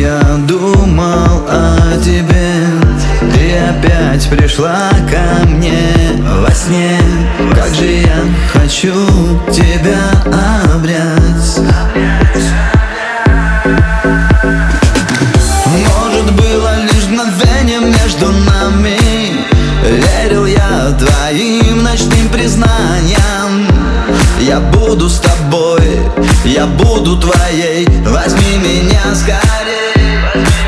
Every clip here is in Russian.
я думал о тебе. Ты опять пришла ко мне во сне. Как же я хочу тебя обнять. Может, было лишь мгновение между нами. Верил я твоим ночным признаниям. Я буду с тобой, я буду твоей. Возьми меня скорей,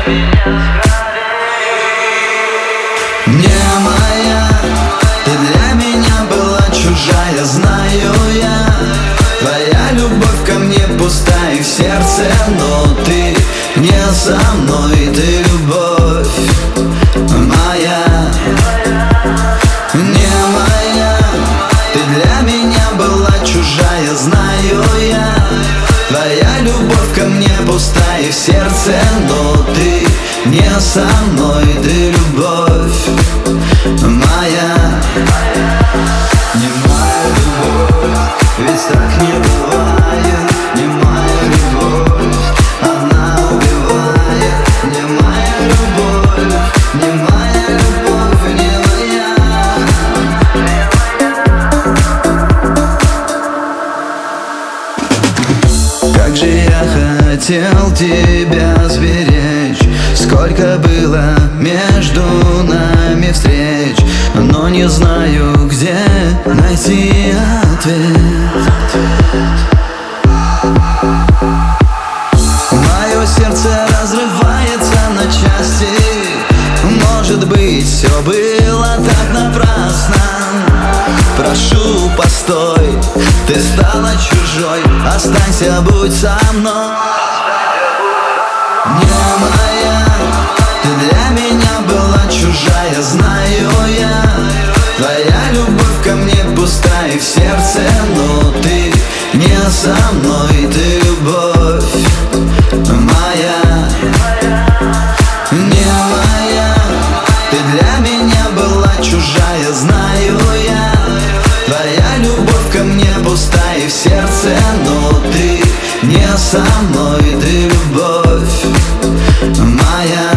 не моя. Ты для меня была чужая, знаю я. Твоя любовь ко мне пустая в сердце, но ты не со мной, ты любовь моя. Не моя, ты для меня была чужая, знаю я. Твоя любовь ко мне пустая в сердце, но ты не со мной, ты любовь моя. Не моя любовь, ведь так не бывает. Не моя любовь, она убивает. Не моя любовь, не моя любовь, не моя. Как же я хотел тебя сберечь. Сколько было между нами встреч, но не знаю, где найти ответ. Мое сердце разрывается на части. Может быть, все было так напрасно. Прошу, постой, ты стала чужой. Останься, будь со мной. Не моя, ты для меня была чужая, знаю я. Твоя любовь ко мне пустая в сердце, но ты не со мной, ты любовь моя. Не моя, ты для меня была чужая, знаю я. Твоя любовь ко мне пустая в сердце, но ты не со мной, ты любовь моя.